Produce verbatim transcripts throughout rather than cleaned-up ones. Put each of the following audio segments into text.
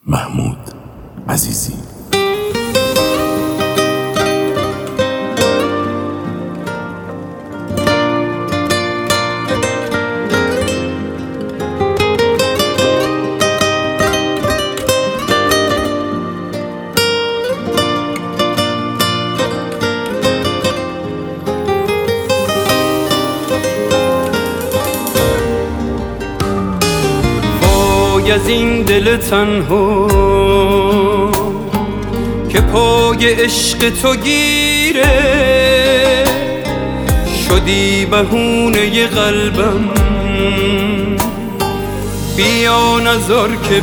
محمود عزیزی. از این دل تنها که پای عشق تو گیره، شدی بهونه قلبم، بیا نذار که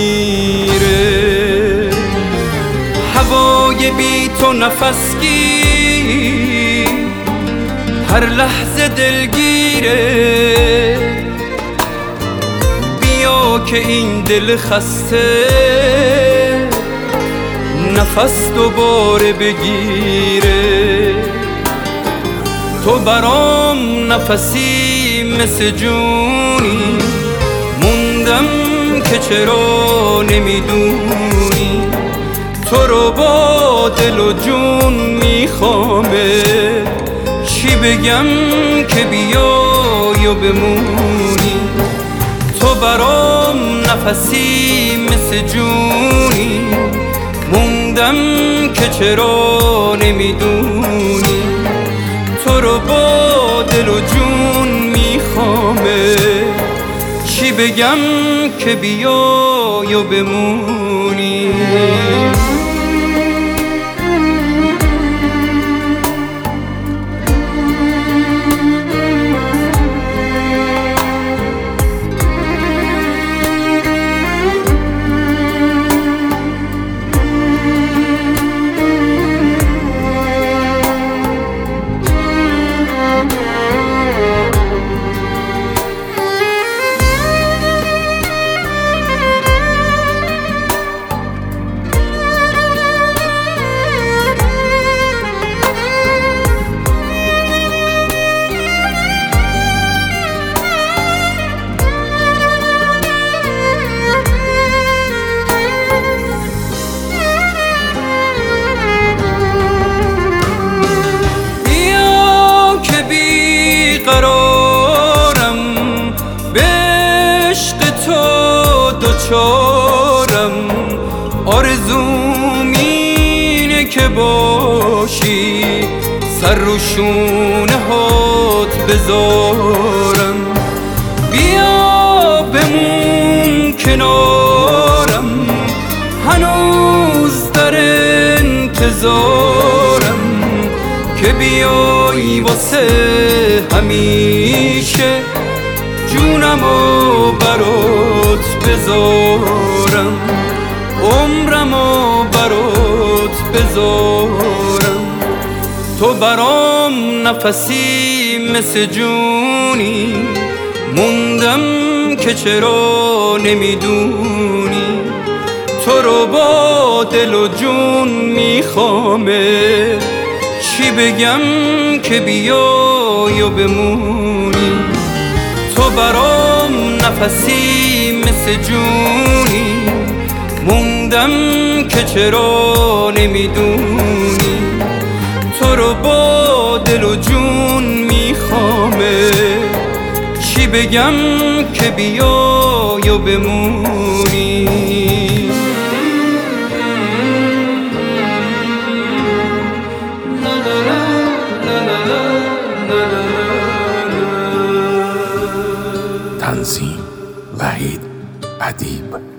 بمیره. هوای بی تو نفس گیر، هر لحظه دلگیره، که این دل خسته نفس دوباره بگیره. تو برام نفسی مثل جونی، موندم که چرا نمیدونی. تو رو با دل و جون میخوامه، چی بگم که بیای و بمونی. تو برام نفسی مثل جونی، موندم که چرا نمیدونی. تو رو با دل و جون میخوامه، چی بگم که بیای و بمونی. دوچارم آرزوم اینه که باشی، سر رو شونه هات بذارم. بیا بمون کنارم، هنوز در انتظارم که بیای واسه همیشه، جونمو برات بذارم، عمرمو برات بذارم. تو برام نفسی مثل جونی، موندم که چرا نمیدونی. تو رو با دل و جون میخوامه، چی بگم که بیای و بمونی. تو برام نفسی مثل جونی، موندم که چرا نمیدونی. تو رو با دل و جون میخوامه، چی بگم که بیای و بمونی. تنظیم وحید ادیب.